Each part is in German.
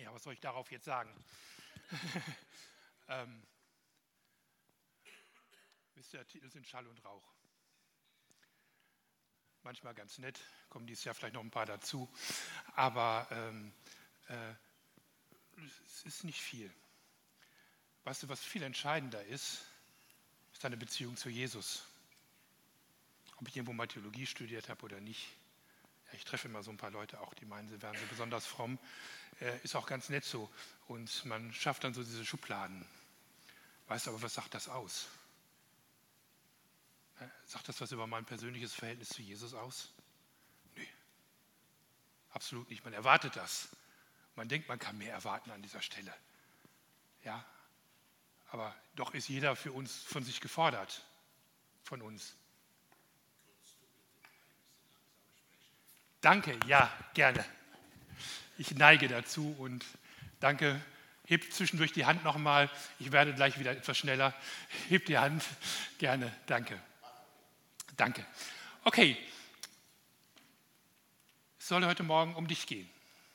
Ja, was soll ich darauf jetzt sagen? Wisst ihr, der Titel sind Schall und Rauch. Manchmal ganz nett, kommen dieses Jahr vielleicht noch ein paar dazu, aber es ist nicht viel. Weißt du, was viel entscheidender ist deine Beziehung zu Jesus. Ob ich irgendwo mal Theologie studiert habe oder nicht. Ja, ich treffe immer so ein paar Leute auch, die meinen, sie wären so besonders fromm. Ist auch ganz nett so. Und man schafft dann so diese Schubladen. Weißt du, aber was sagt das aus? Sagt das was über mein persönliches Verhältnis zu Jesus aus? Nö, absolut nicht. Man erwartet das. Man denkt, man kann mehr erwarten an dieser Stelle. Ja, aber doch ist jeder für uns von sich gefordert. Von uns. Danke, ja, gerne. Ich neige dazu und danke. Hebt zwischendurch die Hand nochmal. Ich werde gleich wieder etwas schneller. Hebt die Hand. Gerne, danke. Danke. Okay. Es soll heute Morgen um dich gehen.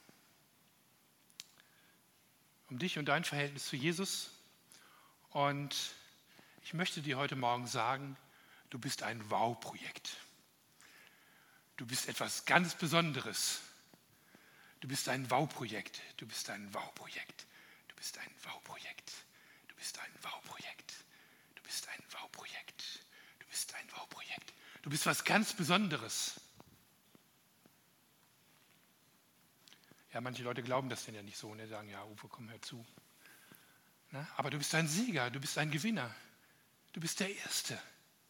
Um dich und dein Verhältnis zu Jesus. Und ich möchte dir heute Morgen sagen, du bist ein Wow-Projekt. Du bist etwas ganz Besonderes. Du bist ein Wow-Projekt. Du bist ein Wow-Projekt. Du bist ein Wow-Projekt. Du bist ein Wow-Projekt. Du bist ein Wow-Projekt. Du bist ein Wow-Projekt. Du bist was ganz Besonderes. Ja, manche Leute glauben das denn ja nicht so und sagen, ja, Uwe, komm herzu. Na, aber du bist ein Sieger, du bist ein Gewinner. Du bist der Erste.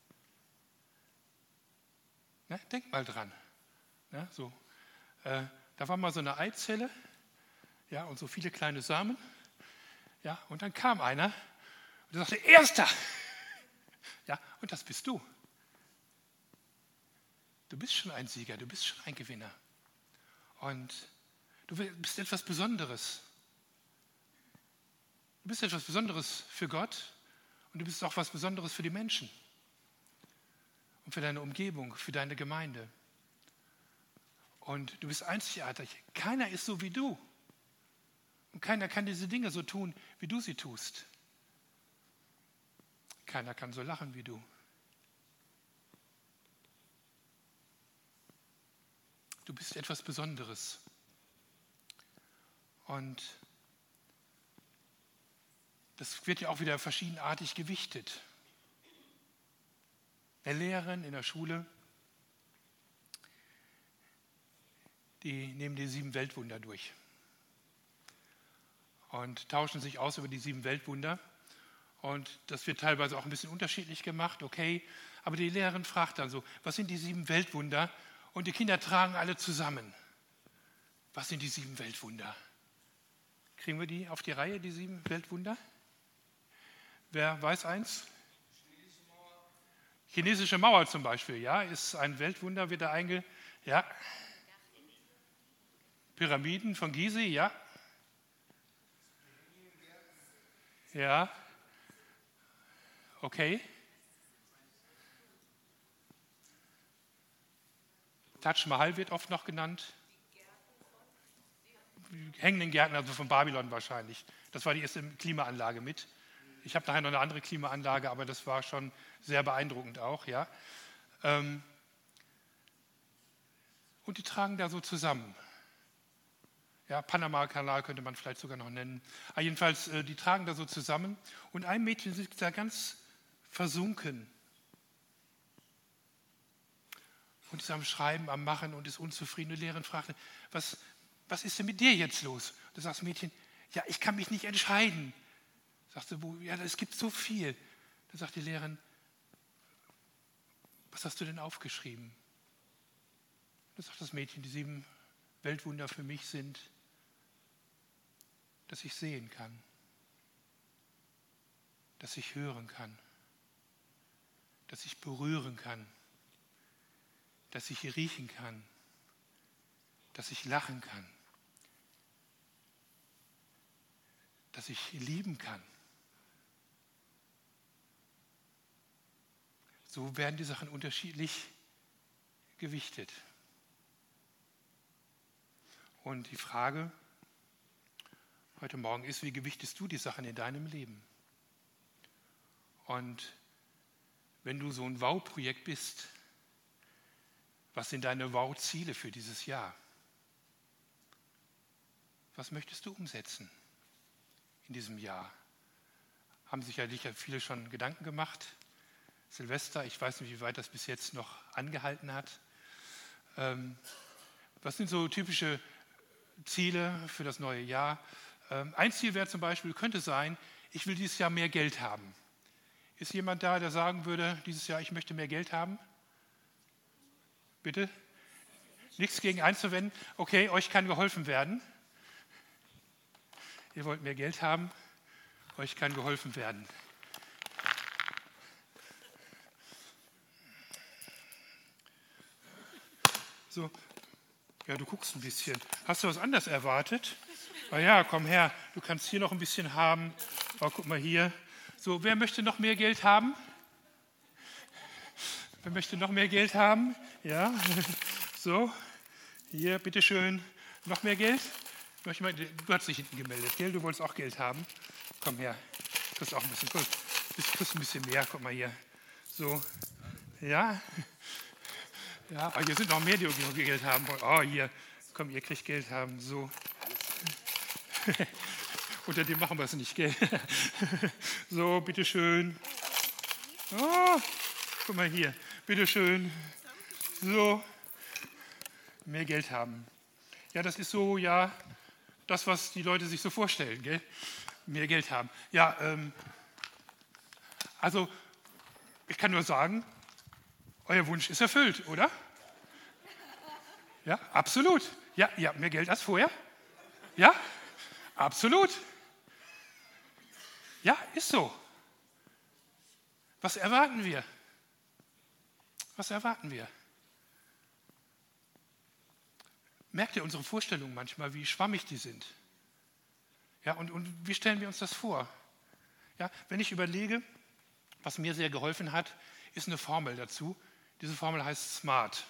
Na, denk mal dran. Na, so. Da war mal so eine Eizelle, ja, und so viele kleine Samen. Ja, und dann kam einer und der sagte, Erster! Ja, und das bist du. Du bist schon ein Sieger, du bist schon ein Gewinner. Und du bist etwas Besonderes. Du bist etwas Besonderes für Gott und du bist auch was Besonderes für die Menschen und für deine Umgebung, für deine Gemeinde. Und du bist einzigartig. Keiner ist so wie du. Und keiner kann diese Dinge so tun, wie du sie tust. Keiner kann so lachen wie du. Du bist etwas Besonderes. Und das wird ja auch wieder verschiedenartig gewichtet. Der Lehrerin in der Schule, die nehmen die 7 Weltwunder durch und tauschen sich aus über die 7 Weltwunder. Und das wird teilweise auch ein bisschen unterschiedlich gemacht, okay. Aber die Lehrerin fragt dann so, was sind die 7 Weltwunder? Und die Kinder tragen alle zusammen. Was sind die 7 Weltwunder? Kriegen wir die auf die Reihe, die 7 Weltwunder? Wer weiß eins? Chinesische Mauer zum Beispiel, ja, ist ein Weltwunder, wird da ja. Pyramiden von Gizeh, ja. Ja. Okay. Taj Mahal wird oft noch genannt. Hängenden Gärten, also von Babylon wahrscheinlich. Das war die erste Klimaanlage mit. Ich habe nachher noch eine andere Klimaanlage, aber das war schon sehr beeindruckend auch, ja. Und die tragen da so zusammen. Ja, Panama-Kanal könnte man vielleicht sogar noch nennen. Aber jedenfalls, die tragen da so zusammen. Und ein Mädchen sitzt da ganz versunken. Und ist am Schreiben, am Machen und ist unzufrieden. Die Lehrerin fragte, was ist denn mit dir jetzt los? Da sagt das Mädchen, ja, ich kann mich nicht entscheiden. Sagt sie, ja, es gibt so viel. Da sagt die Lehrerin, was hast du denn aufgeschrieben? Da sagt das Mädchen, die 7 Weltwunder für mich sind, dass ich sehen kann, dass ich hören kann, dass ich berühren kann, dass ich riechen kann, dass ich lachen kann, dass ich lieben kann. So werden die Sachen unterschiedlich gewichtet. Und die Frage, heute Morgen ist, wie gewichtest du die Sachen in deinem Leben? Und wenn du so ein Wow-Projekt bist, was sind deine Wow-Ziele für dieses Jahr? Was möchtest du umsetzen in diesem Jahr? Haben sicherlich viele schon Gedanken gemacht. Silvester, ich weiß nicht, wie weit das bis jetzt noch angehalten hat. Was sind so typische Ziele für das neue Jahr? Ein Ziel wäre zum Beispiel, könnte sein, ich will dieses Jahr mehr Geld haben. Ist jemand da, der sagen würde, dieses Jahr, ich möchte mehr Geld haben? Bitte? Nichts gegen einzuwenden? Okay, euch kann geholfen werden. Ihr wollt mehr Geld haben, euch kann geholfen werden. So, ja, du guckst ein bisschen. Hast du was anderes erwartet? Na ja, komm her, du kannst hier noch ein bisschen haben. Oh, guck mal hier. So, wer möchte noch mehr Geld haben? Wer möchte noch mehr Geld haben? Ja, so, hier, bitteschön, noch mehr Geld? Du hast dich hinten gemeldet, gell? Du wolltest auch Geld haben. Komm her, du kriegst auch ein bisschen, du kriegst ein bisschen mehr, guck mal hier. So, ja. Ja, aber hier sind noch mehr, die noch Geld haben wollen. Oh, hier, komm, ihr kriegt Geld haben, so. Unter dem machen wir es nicht, gell? So, bitteschön. Oh, guck mal hier, bitteschön. So, mehr Geld haben. Ja, das ist so, ja, das, was die Leute sich so vorstellen, gell? Mehr Geld haben. Ja, also, ich kann nur sagen, euer Wunsch ist erfüllt, oder? Ja, absolut. Ja, ihr habt mehr Geld als vorher. Ja, absolut. Ja, ist so. Was erwarten wir? Was erwarten wir? Merkt ihr unsere Vorstellungen manchmal, wie schwammig die sind? Ja, und wie stellen wir uns das vor? Ja, wenn ich überlege, was mir sehr geholfen hat, ist eine Formel dazu. Diese Formel heißt SMART.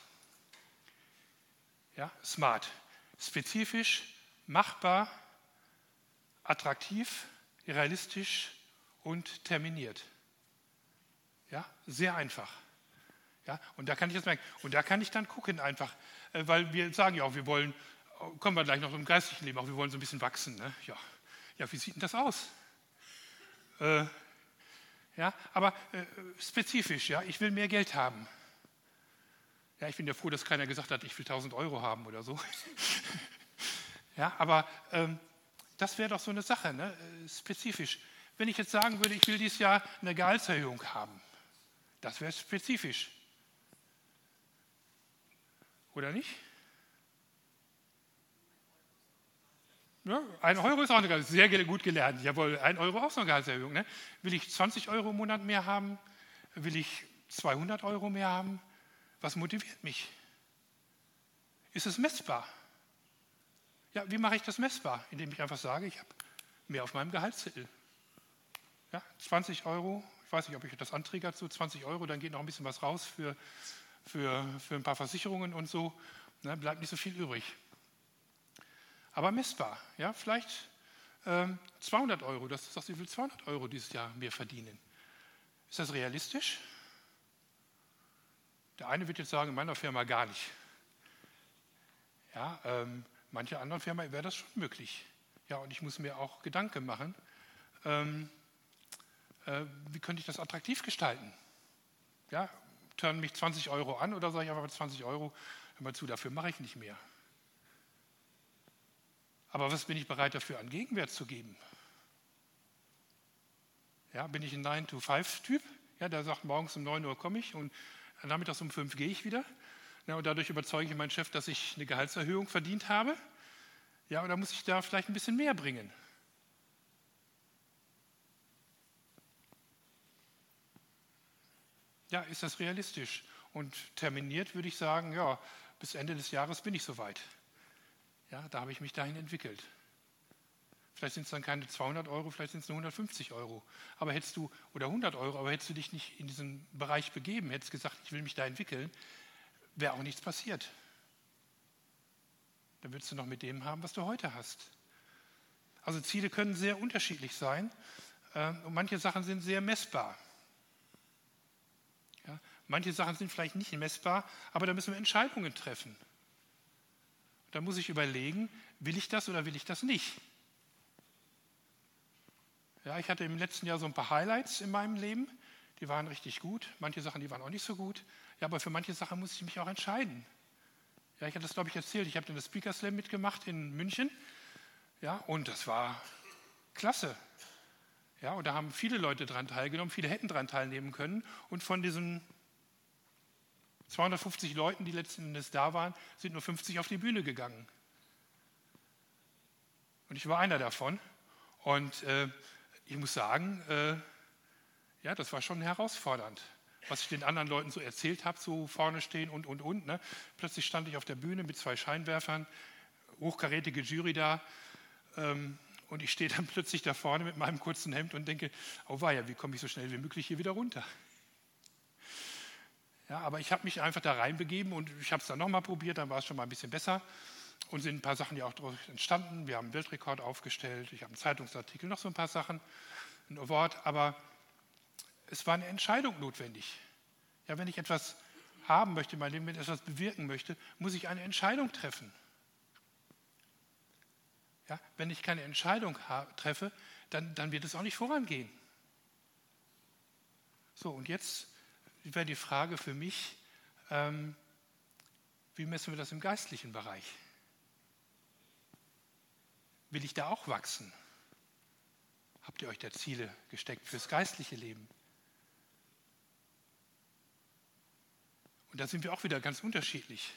Ja, SMART. Spezifisch, machbar, attraktiv, realistisch und terminiert. Ja, sehr einfach. Ja, und da kann ich jetzt merken, und da kann ich dann gucken einfach, weil wir sagen ja auch, wir wollen, kommen wir gleich noch im geistlichen Leben, auch wir wollen so ein bisschen wachsen. Ne? Ja, wie sieht denn das aus? Ja, aber spezifisch, ja, ich will mehr Geld haben. Ja, ich bin ja froh, dass keiner gesagt hat, ich will 1.000 Euro haben oder so. Ja, aber das wäre doch so eine Sache, ne? Spezifisch. Wenn ich jetzt sagen würde, ich will dieses Jahr eine Gehaltserhöhung haben, das wäre spezifisch. Oder nicht? Ja, 1 Euro ist auch eine Gehaltserhöhung. Sehr gut gelernt. Jawohl, 1 Euro auch so eine Gehaltserhöhung. Ne? Will ich 20 Euro im Monat mehr haben? Will ich 200 Euro mehr haben? Was motiviert mich? Ist es messbar? Ja, wie mache ich das messbar? Indem ich einfach sage, ich habe mehr auf meinem Gehaltszettel. Ja, 20 Euro, ich weiß nicht, ob ich das anträge dazu, 20 Euro, dann geht noch ein bisschen was raus für ein paar Versicherungen und so. Ne, bleibt nicht so viel übrig. Aber messbar, ja, vielleicht 200 Euro, dass du sagst, ich will 200 Euro dieses Jahr mehr verdienen. Ist das realistisch? Der eine wird jetzt sagen, in meiner Firma gar nicht. Ja, manche anderen Firmen wäre das schon möglich. Ja, und ich muss mir auch Gedanken machen, wie könnte ich das attraktiv gestalten? Ja, turnen mich 20 Euro an oder sage ich einfach 20 Euro, hör mal zu, dafür mache ich nicht mehr. Aber was bin ich bereit dafür an Gegenwert zu geben? Ja, bin ich ein 9-to-5-Typ? Ja, der sagt, morgens um 9 Uhr komme ich und nachmittags um 5 gehe ich wieder. Ja, und dadurch überzeuge ich meinen Chef, dass ich eine Gehaltserhöhung verdient habe. Ja, oder muss ich da vielleicht ein bisschen mehr bringen? Ja, ist das realistisch? Und terminiert würde ich sagen, ja, bis Ende des Jahres bin ich soweit. Ja, da habe ich mich dahin entwickelt. Vielleicht sind es dann keine 200 Euro, vielleicht sind es nur 150 Euro. Aber hättest du, oder 100 Euro, aber hättest du dich nicht in diesen Bereich begeben, hättest gesagt, ich will mich da entwickeln, wäre auch nichts passiert. Dann würdest du noch mit dem haben, was du heute hast. Also Ziele können sehr unterschiedlich sein und manche Sachen sind sehr messbar. Ja, manche Sachen sind vielleicht nicht messbar, aber da müssen wir Entscheidungen treffen. Da muss ich überlegen, will ich das oder will ich das nicht? Ja, ich hatte im letzten Jahr so ein paar Highlights in meinem Leben, die waren richtig gut. Manche Sachen, die waren auch nicht so gut. Ja, aber für manche Sachen muss ich mich auch entscheiden. Ja, ich hatte das, glaube ich, erzählt. Ich habe den Speaker Slam mitgemacht in München. Ja, und das war klasse. Ja, und da haben viele Leute daran teilgenommen. Viele hätten daran teilnehmen können. Und von diesen 250 Leuten, die letzten Endes da waren, sind nur 50 auf die Bühne gegangen. Und ich war einer davon. Und ich muss sagen, ja, das war schon herausfordernd, was ich den anderen Leuten so erzählt habe, so vorne stehen und. Ne? Plötzlich stand ich auf der Bühne mit 2 Scheinwerfern, hochkarätige Jury da. Und ich stehe dann plötzlich da vorne mit meinem kurzen Hemd und denke, oh weia, wie komme ich so schnell wie möglich hier wieder runter? Ja, aber ich habe mich einfach da reinbegeben und ich habe es dann nochmal probiert, dann war es schon mal ein bisschen besser. Und sind ein paar Sachen ja auch daraus entstanden. Wir haben einen Weltrekord aufgestellt, ich habe einen Zeitungsartikel, noch so ein paar Sachen, ein Award, aber es war eine Entscheidung notwendig. Ja, wenn ich etwas haben möchte in meinem Leben, wenn ich etwas bewirken möchte, muss ich eine Entscheidung treffen. Ja, wenn ich keine Entscheidung treffe, dann wird es auch nicht vorangehen. So, und jetzt wäre die Frage für mich, wie messen wir das im geistlichen Bereich? Will ich da auch wachsen? Habt ihr euch da Ziele gesteckt fürs geistliche Leben? Und da sind wir auch wieder ganz unterschiedlich.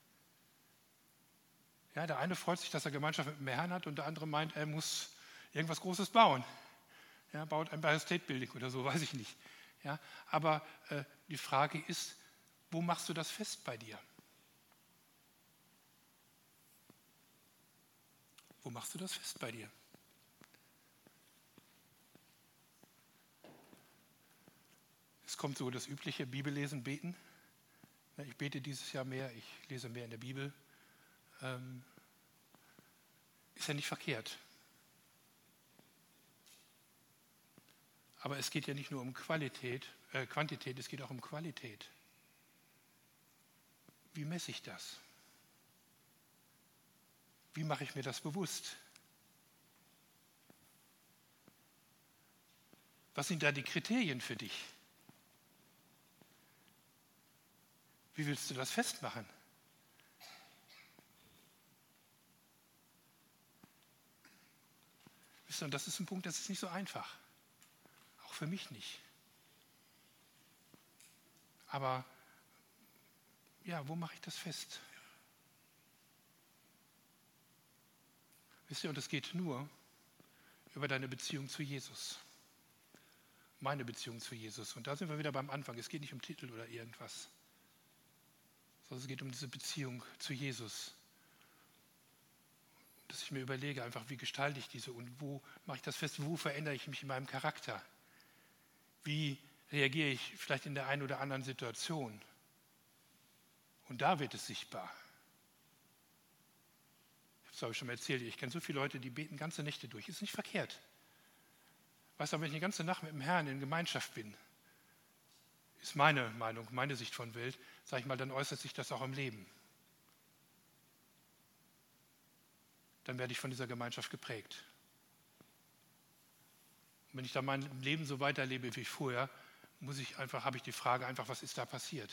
Ja, der eine freut sich, dass er Gemeinschaft mit dem Herrn hat und der andere meint, er muss irgendwas Großes bauen. Ja, baut ein Empire State Building oder so, weiß ich nicht. Ja, aber die Frage ist, wo machst du das fest bei dir? Wo machst du das fest bei dir? Es kommt so das übliche Bibellesen, Beten. Ich bete dieses Jahr mehr, ich lese mehr in der Bibel. Ist ja nicht verkehrt. Aber es geht ja nicht nur um Quantität, es geht auch um Qualität. Wie messe ich das? Wie mache ich mir das bewusst? Was sind da die Kriterien für dich? Wie willst du das festmachen? Wisst ihr, und das ist ein Punkt, das ist nicht so einfach. Auch für mich nicht. Aber ja, wo mache ich das fest? Wisst ihr, und es geht nur über deine Beziehung zu Jesus. Meine Beziehung zu Jesus. Und da sind wir wieder beim Anfang. Es geht nicht um Titel oder irgendwas, sondern es geht um diese Beziehung zu Jesus. Dass ich mir überlege, einfach, wie gestalte ich diese und wo mache ich das fest, wo verändere ich mich in meinem Charakter? Wie reagiere ich vielleicht in der einen oder anderen Situation? Und da wird es sichtbar. Das habe ich schon mal erzählt. Ich kenne so viele Leute, die beten ganze Nächte durch. Ist nicht verkehrt. Weißt du, wenn ich eine ganze Nacht mit dem Herrn in Gemeinschaft bin, ist meine Meinung, meine Sicht von Welt, sage ich mal, dann äußert sich das auch im Leben. Dann werde ich von dieser Gemeinschaft geprägt. Und wenn ich dann mein Leben so weiterlebe wie vorher, habe ich die Frage einfach, was ist da passiert?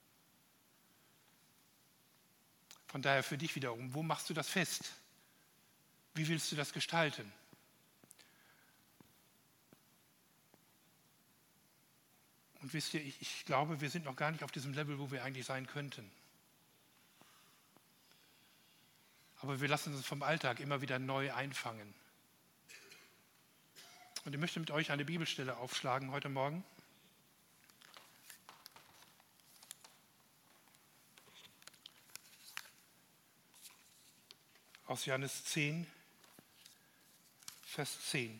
Von daher für dich wiederum, wo machst du das fest? Wie willst du das gestalten? Und wisst ihr, ich glaube, wir sind noch gar nicht auf diesem Level, wo wir eigentlich sein könnten. Aber wir lassen uns vom Alltag immer wieder neu einfangen. Und ich möchte mit euch eine Bibelstelle aufschlagen heute Morgen. Aus Johannes 10, Vers 10.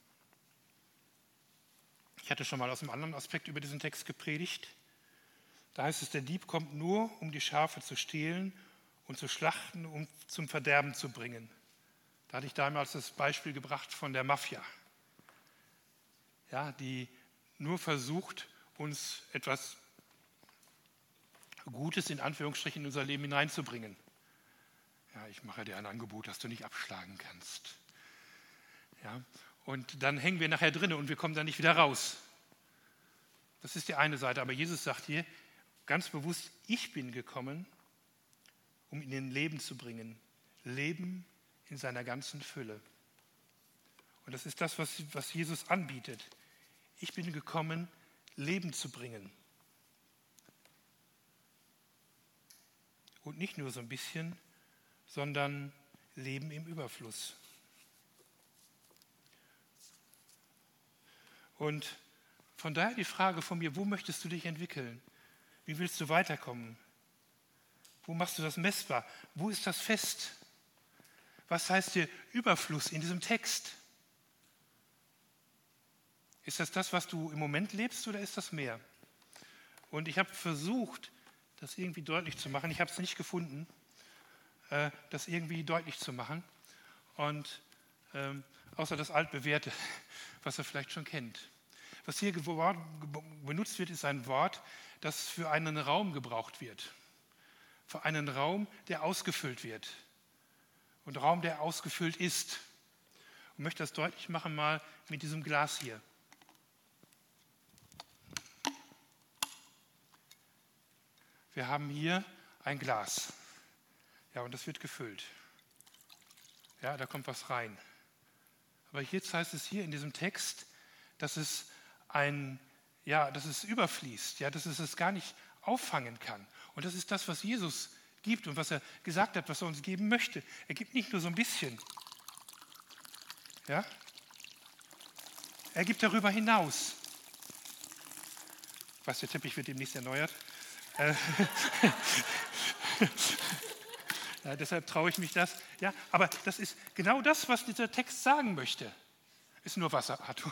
Ich hatte schon mal aus einem anderen Aspekt über diesen Text gepredigt. Da heißt es, der Dieb kommt nur, um die Schafe zu stehlen und zu schlachten, um zum Verderben zu bringen. Da hatte ich damals das Beispiel gebracht von der Mafia, ja, die nur versucht, uns etwas Gutes in Anführungsstrichen in unser Leben hineinzubringen. Ja, ich mache dir ein Angebot, das du nicht abschlagen kannst. Ja, und dann hängen wir nachher drin und wir kommen da nicht wieder raus. Das ist die eine Seite. Aber Jesus sagt hier ganz bewusst, ich bin gekommen, um ihnen Leben zu bringen. Leben in seiner ganzen Fülle. Und das ist das, was Jesus anbietet. Ich bin gekommen, Leben zu bringen. Und nicht nur so ein bisschen, sondern Leben im Überfluss. Und von daher die Frage von mir, wo möchtest du dich entwickeln? Wie willst du weiterkommen? Wo machst du das messbar? Wo ist das fest? Was heißt hier Überfluss in diesem Text? Ist das, was du im Moment lebst, oder ist das mehr? Und ich habe versucht, das irgendwie deutlich zu machen. Ich habe es nicht gefunden, das irgendwie deutlich zu machen. Und außer das Altbewährte, was er vielleicht schon kennt. Was hier benutzt wird, ist ein Wort, das für einen Raum gebraucht wird. Für einen Raum, der ausgefüllt wird. Und Raum, der ausgefüllt ist. Und möchte das deutlich machen mal mit diesem Glas hier. Wir haben hier ein Glas. Ja, und das wird gefüllt. Ja, da kommt was rein. Aber jetzt heißt es hier in diesem Text, dass es dass es überfließt, ja, dass es es gar nicht auffangen kann. Und das ist das, was Jesus gibt und was er gesagt hat, was er uns geben möchte. Er gibt nicht nur so ein bisschen. Ja? Er gibt darüber hinaus. Was, der Teppich wird demnächst erneuert. Ja, deshalb traue ich mich das. Ja, aber das ist genau das, was dieser Text sagen möchte. Ist nur Wasser, Arthur.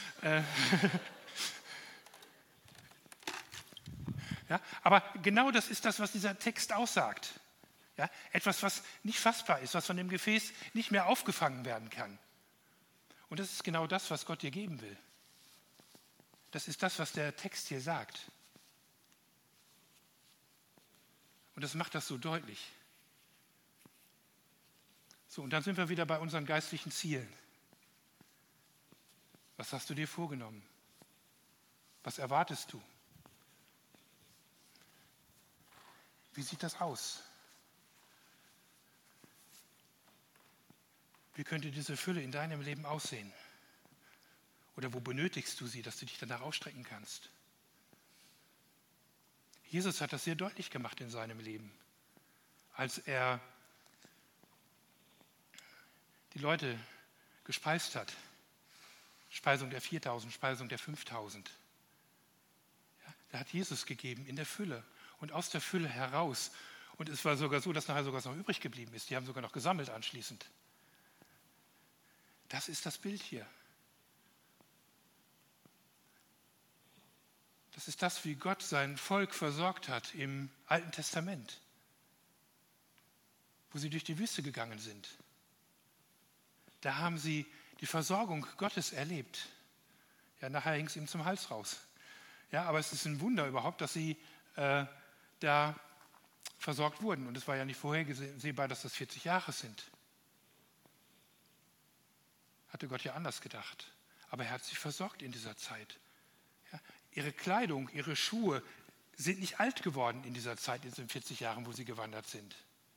Ja, aber genau das ist das, was dieser Text aussagt. Ja, etwas, was nicht fassbar ist, was von dem Gefäß nicht mehr aufgefangen werden kann. Und das ist genau das, was Gott dir geben will. Das ist das, was der Text hier sagt. Und das macht das so deutlich. So, und dann sind wir wieder bei unseren geistlichen Zielen. Was hast du dir vorgenommen? Was erwartest du? Wie sieht das aus? Wie könnte diese Fülle in deinem Leben aussehen? Oder wo benötigst du sie, dass du dich danach ausstrecken kannst? Jesus hat das sehr deutlich gemacht in seinem Leben, als er die Leute gespeist hat. Speisung der 4.000, Speisung der 5.000. Ja, da hat Jesus gegeben in der Fülle und aus der Fülle heraus. Und es war sogar so, dass nachher sogar noch übrig geblieben ist. Die haben sogar noch gesammelt anschließend. Das ist das Bild hier. Das ist das, wie Gott sein Volk versorgt hat im Alten Testament, wo sie durch die Wüste gegangen sind. Da haben sie die Versorgung Gottes erlebt. Ja, nachher hing es ihm zum Hals raus. Ja, aber es ist ein Wunder überhaupt, dass sie da versorgt wurden. Und es war ja nicht vorhersehbar, dass das 40 Jahre sind. Hatte Gott ja anders gedacht. Aber er hat sie versorgt in dieser Zeit. Ja, ihre Kleidung, ihre Schuhe sind nicht alt geworden in dieser Zeit, in diesen 40 Jahren, wo sie gewandert sind.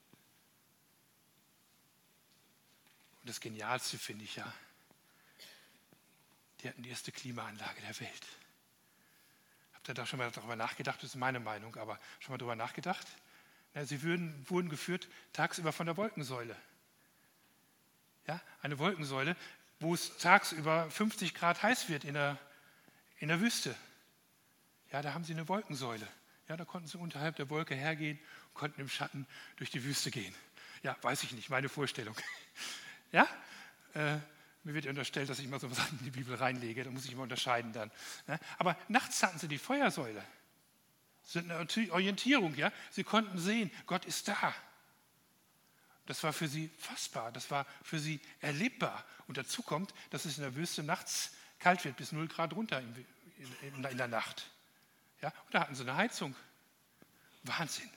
Und das Genialste finde ich ja, die hatten die erste Klimaanlage der Welt. Habt ihr da schon mal darüber nachgedacht? Das ist meine Meinung, aber schon mal darüber nachgedacht? Ja, sie wurden geführt tagsüber von der Wolkensäule. Ja, eine Wolkensäule, wo es tagsüber 50 Grad heiß wird in der Wüste. Ja, da haben sie eine Wolkensäule. Ja, da konnten sie unterhalb der Wolke hergehen und konnten im Schatten durch die Wüste gehen. Ja, weiß ich nicht, meine Vorstellung. Ja, mir wird unterstellt, dass ich immer so was in die Bibel reinlege, da muss ich immer unterscheiden dann. Ja, aber nachts hatten sie die Feuersäule. sind eine Orientierung. Ja? Sie konnten sehen, Gott ist da. Das war für sie fassbar, das war für sie erlebbar. Und dazu kommt, dass es in der Wüste nachts kalt wird, bis 0 Grad runter in der Nacht. Ja? Und da hatten sie eine Heizung. Wahnsinn.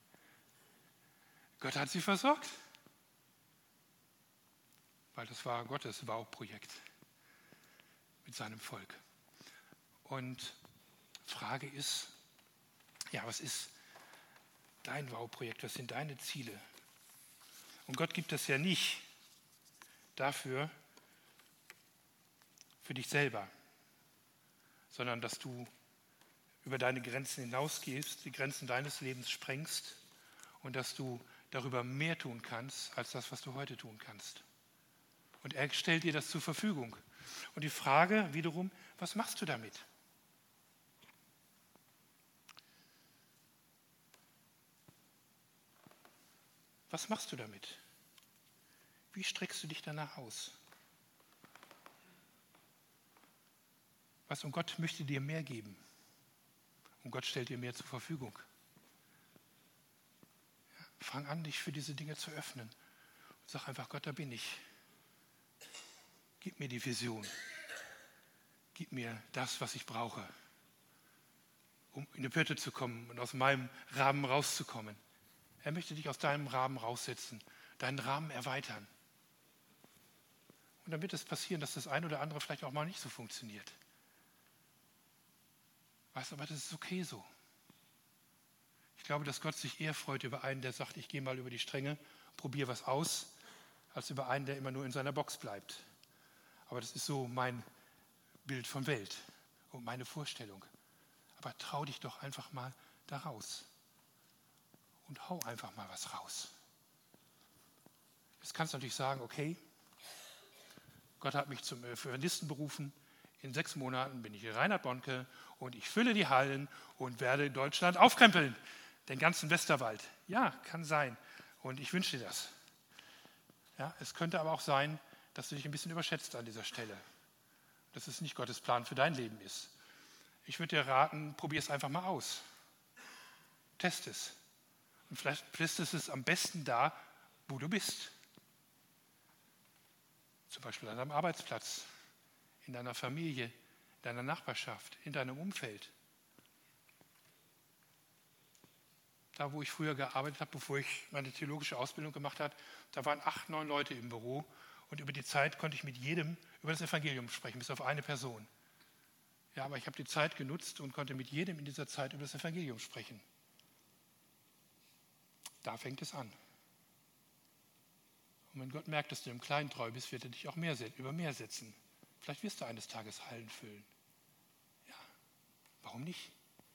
Gott hat sie versorgt. Weil das war Gottes Bauprojekt mit seinem Volk. Und Frage ist, ja, was ist dein Bauprojekt? Was sind deine Ziele? Und Gott gibt das ja nicht dafür, für dich selber, sondern dass du über deine Grenzen hinausgehst, die Grenzen deines Lebens sprengst und dass du darüber mehr tun kannst, als das, was du heute tun kannst. Und er stellt dir das zur Verfügung. Und die Frage wiederum, was machst du damit? Was machst du damit? Wie streckst du dich danach aus? Und Gott möchte dir mehr geben. Und Gott stellt dir mehr zur Verfügung. Ja, fang an, dich für diese Dinge zu öffnen. Und sag einfach, Gott, da bin ich. Gib mir die Vision. Gib mir das, was ich brauche, um in die Pötte zu kommen und aus meinem Rahmen rauszukommen. Er möchte dich aus deinem Rahmen raussetzen, deinen Rahmen erweitern. Und dann wird es passieren, dass das eine oder andere vielleicht auch mal nicht so funktioniert. Weißt du, aber das ist okay so. Ich glaube, dass Gott sich eher freut über einen, der sagt, ich gehe mal über die Stränge, probiere was aus, als über einen, der immer nur in seiner Box bleibt. Aber das ist so mein Bild von Welt und meine Vorstellung. Aber trau dich doch einfach mal da raus. Und hau einfach mal was raus. Jetzt kannst du natürlich sagen, okay, Gott hat mich zum Evangelisten berufen. In 6 Monaten bin ich Reinhard Bonke und ich fülle die Hallen und werde Deutschland aufkrempeln. Den ganzen Westerwald. Ja, kann sein. Und ich wünsche dir das. Ja, es könnte aber auch sein, dass du dich ein bisschen überschätzt an dieser Stelle. Dass es nicht Gottes Plan für dein Leben ist. Ich würde dir raten, probier es einfach mal aus. Test es. Und vielleicht testest es am besten da, wo du bist. Zum Beispiel an deinem Arbeitsplatz, in deiner Familie, in deiner Nachbarschaft, in deinem Umfeld. Da, wo ich früher gearbeitet habe, bevor ich meine theologische Ausbildung gemacht habe, da waren 8, 9 Leute im Büro und über die Zeit konnte ich mit jedem über das Evangelium sprechen, bis auf eine Person. Ja, aber ich habe die Zeit genutzt und konnte mit jedem in dieser Zeit über das Evangelium sprechen. Da fängt es an. Und wenn Gott merkt, dass du im Kleinen treu bist, wird er dich auch über mehr setzen. Vielleicht wirst du eines Tages Hallen füllen. Ja, warum nicht?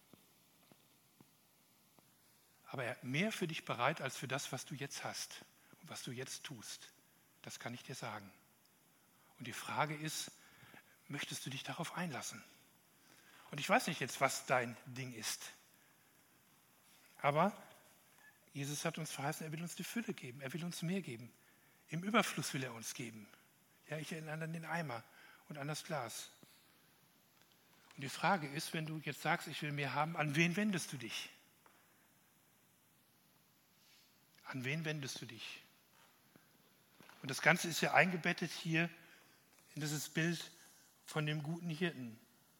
Aber er hat mehr für dich bereit, als für das, was du jetzt hast und was du jetzt tust. Das kann ich dir sagen. Und die Frage ist, möchtest du dich darauf einlassen? Und ich weiß nicht jetzt, was dein Ding ist. Aber Jesus hat uns verheißen, er will uns die Fülle geben, er will uns mehr geben. Im Überfluss will er uns geben. Ja, ich erinnere an den Eimer und an das Glas. Und die Frage ist, wenn du jetzt sagst, ich will mehr haben, an wen wendest du dich? An wen wendest du dich? Und das Ganze ist ja eingebettet hier in dieses Bild von dem guten Hirten.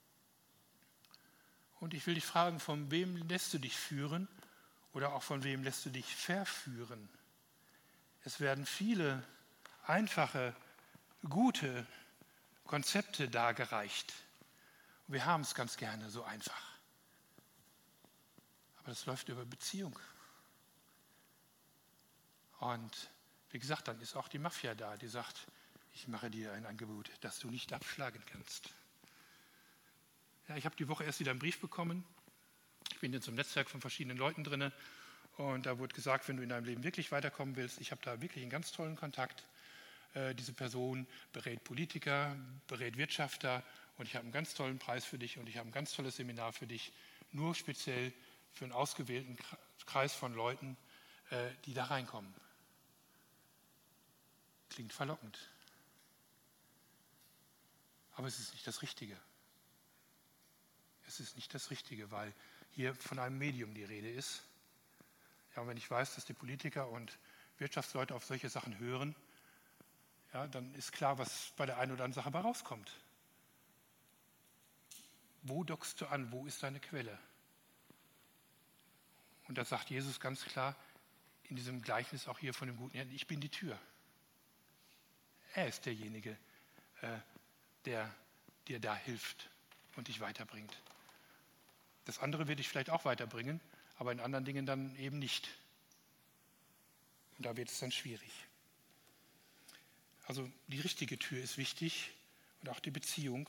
Und ich will dich fragen, von wem lässt du dich führen oder auch von wem lässt du dich verführen? Es werden viele einfache, gute Konzepte dargereicht. Und wir haben es ganz gerne so einfach. Aber das läuft über Beziehung. Und wie gesagt, dann ist auch die Mafia da, die sagt, ich mache dir ein Angebot, das du nicht abschlagen kannst. Ja, ich habe die Woche erst wieder einen Brief bekommen. Ich bin jetzt im Netzwerk von verschiedenen Leuten drin. Und da wurde gesagt, wenn du in deinem Leben wirklich weiterkommen willst, ich habe da wirklich einen ganz tollen Kontakt. Diese Person berät Politiker, berät Wirtschafter und ich habe einen ganz tollen Preis für dich und ich habe ein ganz tolles Seminar für dich, nur speziell für einen ausgewählten Kreis von Leuten, die da reinkommen. Klingt verlockend. Aber es ist nicht das Richtige. Es ist nicht das Richtige, weil hier von einem Medium die Rede ist. Ja, und wenn ich weiß, dass die Politiker und Wirtschaftsleute auf solche Sachen hören, ja, dann ist klar, was bei der einen oder anderen Sache bei rauskommt. Wo dockst du an? Wo ist deine Quelle? Und da sagt Jesus ganz klar in diesem Gleichnis auch hier von dem guten Hirten, ich bin die Tür. Er ist derjenige, der dir da hilft und dich weiterbringt. Das andere wird dich vielleicht auch weiterbringen, aber in anderen Dingen dann eben nicht. Und da wird es dann schwierig. Also die richtige Tür ist wichtig und auch die Beziehung.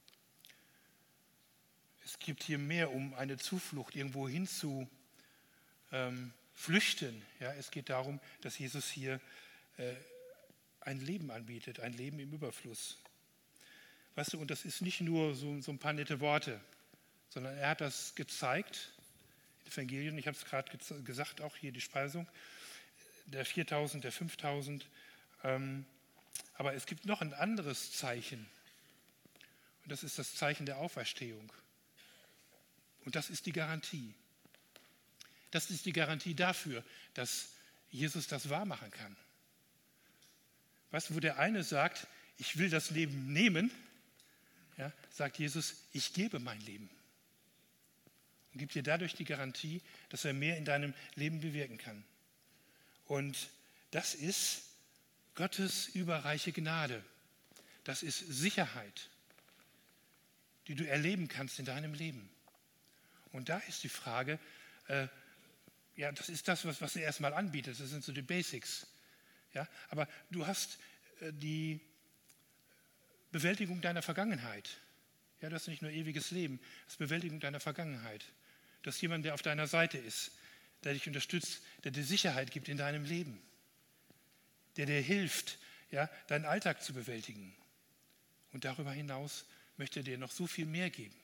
Es gibt hier mehr um eine Zuflucht irgendwo hin zu flüchten. Ja, es geht darum, dass Jesus hier ein Leben anbietet, ein Leben im Überfluss. Weißt du, und das ist nicht nur so ein paar nette Worte, sondern er hat das gezeigt, in den Evangelien, ich habe es gerade gesagt, auch hier die Speisung, der 4.000, der 5.000. Aber es gibt noch ein anderes Zeichen. Und das ist das Zeichen der Auferstehung. Und das ist die Garantie. Das ist die Garantie dafür, dass Jesus das wahrmachen kann. Weißt du, wo der eine sagt, ich will das Leben nehmen, ja, sagt Jesus, ich gebe mein Leben. Und gibt dir dadurch die Garantie, dass er mehr in deinem Leben bewirken kann. Und das ist Gottes überreiche Gnade. Das ist Sicherheit, die du erleben kannst in deinem Leben. Und da ist die Frage, das ist das, was er erstmal anbietet. Das sind so die Basics. Ja, aber du hast die Bewältigung deiner Vergangenheit. Ja, du hast nicht nur ewiges Leben, das ist Bewältigung deiner Vergangenheit. Du hast jemanden, der auf deiner Seite ist, der dich unterstützt, der dir Sicherheit gibt in deinem Leben, der dir hilft, ja, deinen Alltag zu bewältigen. Und darüber hinaus möchte er dir noch so viel mehr geben.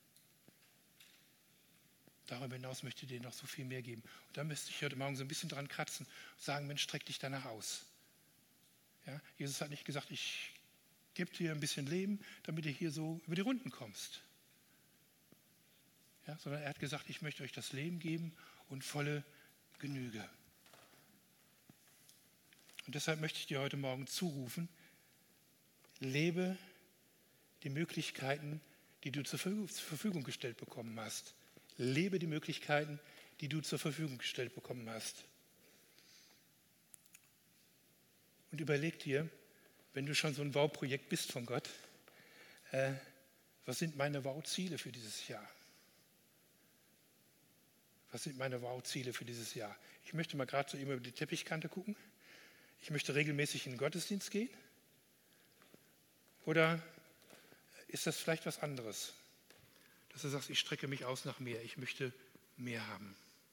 Darüber hinaus möchte er dir noch so viel mehr geben. Und da müsste ich heute Morgen so ein bisschen dran kratzen und sagen, Mensch, streck dich danach aus. Ja, Jesus hat nicht gesagt, ich gebe dir ein bisschen Leben, damit du hier so über die Runden kommst. Ja, sondern er hat gesagt, ich möchte euch das Leben geben und volle Genüge. Und deshalb möchte ich dir heute Morgen zurufen, lebe die Möglichkeiten, die du zur Verfügung gestellt bekommen hast. Lebe die Möglichkeiten, die du zur Verfügung gestellt bekommen hast. Und überleg dir, wenn du schon so ein Wow-Projekt bist von Gott, was sind meine Wow-Ziele für dieses Jahr? Was sind meine Wow-Ziele für dieses Jahr? Ich möchte mal gerade so eben über die Teppichkante gucken. Ich möchte regelmäßig in den Gottesdienst gehen. Oder ist das vielleicht was anderes? Dass du sagst, ich strecke mich aus nach mehr. Ich möchte mehr haben.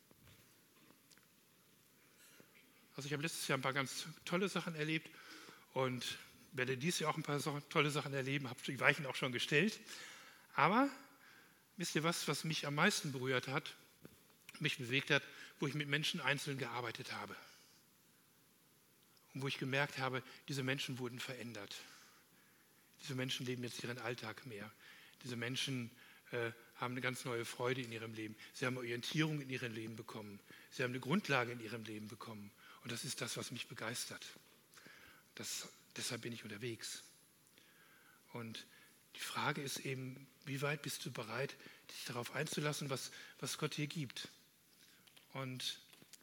Also ich habe letztes Jahr ein paar ganz tolle Sachen erlebt und werde dieses Jahr auch ein paar tolle Sachen erleben. Habe die Weichen auch schon gestellt. Aber wisst ihr was mich am meisten berührt hat, mich bewegt hat, wo ich mit Menschen einzeln gearbeitet habe. Und wo ich gemerkt habe, diese Menschen wurden verändert. Diese Menschen leben jetzt ihren Alltag mehr. Diese Menschen haben eine ganz neue Freude in ihrem Leben. Sie haben Orientierung in ihrem Leben bekommen. Sie haben eine Grundlage in ihrem Leben bekommen. Und das ist das, was mich begeistert. Deshalb bin ich unterwegs. Und die Frage ist eben, wie weit bist du bereit, dich darauf einzulassen, was Gott dir gibt? Und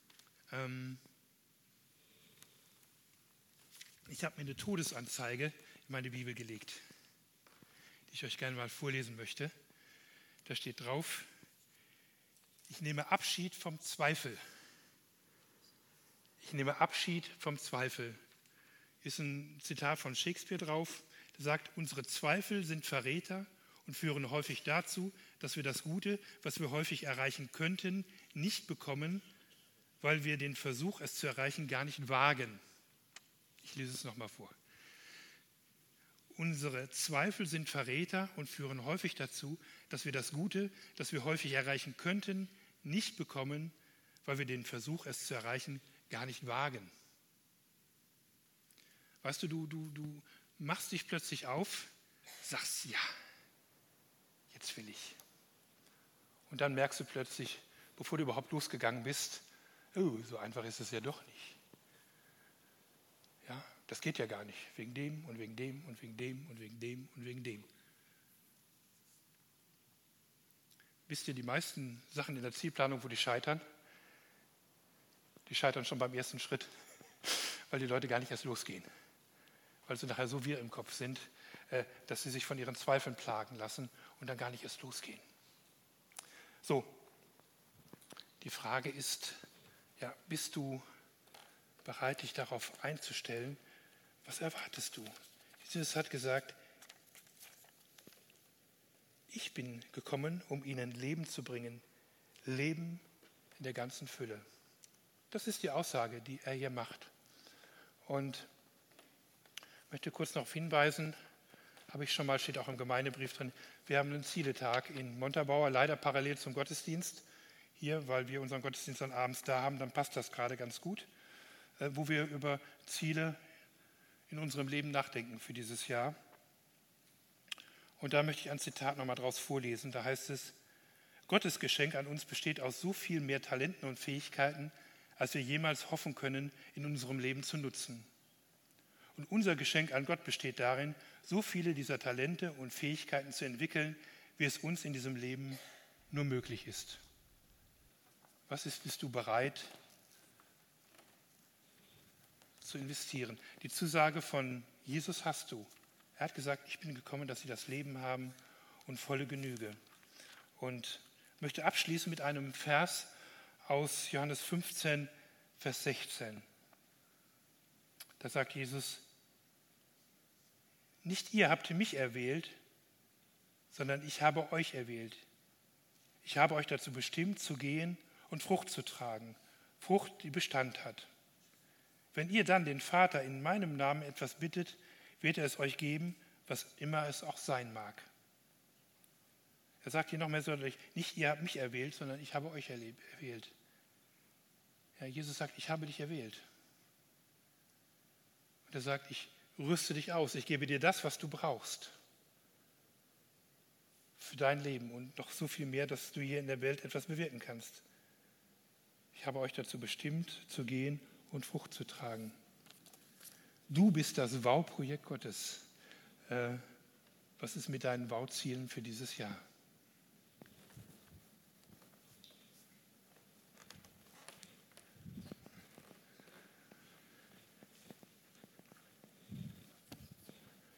ich habe mir eine Todesanzeige in meine Bibel gelegt, die ich euch gerne mal vorlesen möchte. Da steht drauf, ich nehme Abschied vom Zweifel. Ich nehme Abschied vom Zweifel. Ist ein Zitat von Shakespeare drauf, der sagt, unsere Zweifel sind Verräter und führen häufig dazu, dass wir das Gute, was wir häufig erreichen könnten, nicht bekommen, weil wir den Versuch, es zu erreichen, gar nicht wagen. Ich lese es nochmal vor. Unsere Zweifel sind Verräter und führen häufig dazu, dass wir das Gute, das wir häufig erreichen könnten, nicht bekommen, weil wir den Versuch, es zu erreichen, gar nicht wagen. Weißt du, du machst dich plötzlich auf, sagst, ja, jetzt will ich. Und dann merkst du plötzlich, bevor du überhaupt losgegangen bist, oh, so einfach ist es ja doch nicht. Ja, das geht ja gar nicht. Wegen dem und wegen dem und wegen dem und wegen dem und wegen dem. Wisst ihr, die meisten Sachen in der Zielplanung, wo die scheitern schon beim ersten Schritt, weil die Leute gar nicht erst losgehen. Weil sie nachher so wirr im Kopf sind, dass sie sich von ihren Zweifeln plagen lassen und dann gar nicht erst losgehen. So, die Frage ist, ja, bist du bereit, dich darauf einzustellen? Was erwartest du? Jesus hat gesagt, ich bin gekommen, um ihnen Leben zu bringen. Leben in der ganzen Fülle. Das ist die Aussage, die er hier macht. Und ich möchte kurz noch hinweisen, habe ich schon mal, steht auch im Gemeindebrief drin, wir haben einen Zieletag in Montabaur, leider parallel zum Gottesdienst. Hier, weil wir unseren Gottesdienst dann abends da haben, dann passt das gerade ganz gut, wo wir über Ziele in unserem Leben nachdenken für dieses Jahr. Und da möchte ich ein Zitat nochmal draus vorlesen. Da heißt es, Gottes Geschenk an uns besteht aus so viel mehr Talenten und Fähigkeiten, als wir jemals hoffen können, in unserem Leben zu nutzen. Und unser Geschenk an Gott besteht darin, so viele dieser Talente und Fähigkeiten zu entwickeln, wie es uns in diesem Leben nur möglich ist. Bist du bereit zu investieren? Die Zusage von Jesus hast du. Er hat gesagt, ich bin gekommen, dass sie das Leben haben und volle Genüge. Und möchte abschließen mit einem Vers aus Johannes 15, Vers 16. Da sagt Jesus, nicht ihr habt mich erwählt, sondern ich habe euch erwählt. Ich habe euch dazu bestimmt, zu gehen und Frucht zu tragen. Frucht, die Bestand hat. Wenn ihr dann den Vater in meinem Namen etwas bittet, wird er es euch geben, was immer es auch sein mag. Er sagt hier noch mehr so deutlich, nicht ihr habt mich erwählt, sondern ich habe euch erwählt. Ja, Jesus sagt, ich habe dich erwählt. Und er sagt, ich rüste dich aus, ich gebe dir das, was du brauchst für dein Leben und noch so viel mehr, dass du hier in der Welt etwas bewirken kannst. Ich habe euch dazu bestimmt, zu gehen und Frucht zu tragen. Du bist das Wow-Projekt Gottes. Was ist mit deinen Wow-Zielen für dieses Jahr?